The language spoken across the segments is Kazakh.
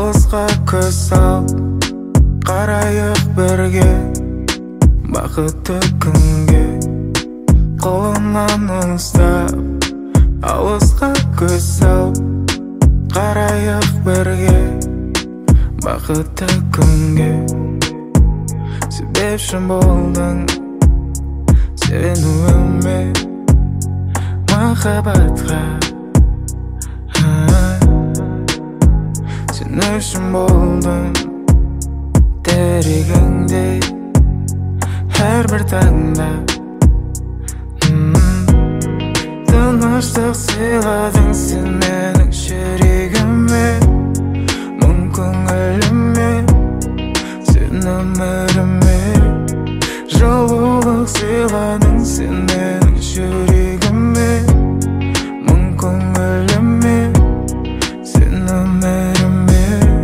алысқа көз сал, қарайық бірге бақытты күнге. Қолымнан ұстап алысқа көз сал, қарайық бірге бақытты күнге. Себепші болдың сенуіме, махаббатқа. Сен үшін болдым терегіңдей әрбір таңда. Тыныштық сыйладың сен менің жүрегіме, мұң көңіліме, сен өміріме. Жылулық сыйладың сен менің жүрегіме, мұң көңіліме, сен өміріме.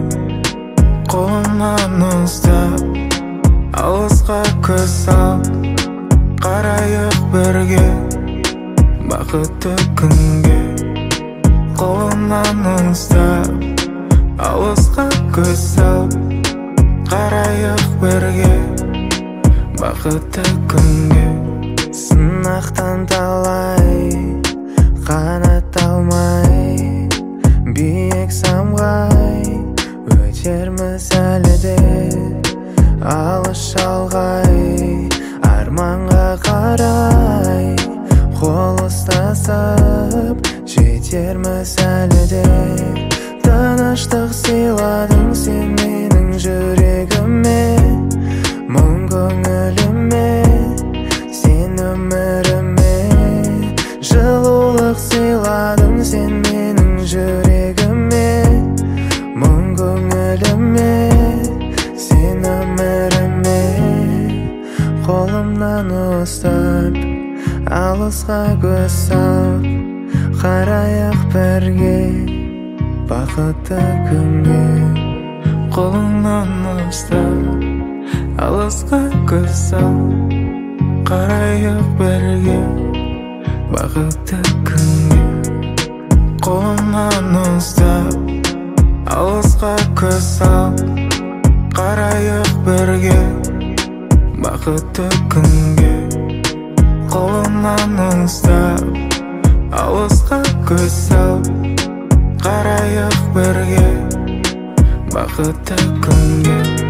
Қолымнан ұстап алысқа көз сал, қарайық бірге бақытты күнге. Қолымнан ұстап алысқа көз сал, қарайық бірге бақытты күнге. Сынақтан талай қанат алмай, биік самғай өтерміз әлі де. Алыс шалғай арманға қарай, қол ұстасып жетерміз әлі де. Тыныштық сыйладың сен менің жүрегіме, мұң көңіліме, сен өміріме. Жылулық сыйладың сен менің жүрегіме, мұң көңіліме, сен өміріме. Қолымнан ұстап алысқа көз сал, қарайық бірге бақытты күнге. Қолымнан ұстап алысқа көз сал, қарайық бірге бақытты күнге. Қолымнан ұстап алысқа көз сал, қарайық бірге бақытты күнге. Қолымнан ұстап алысқа көз сал, қарайық бірге бақытты күнге.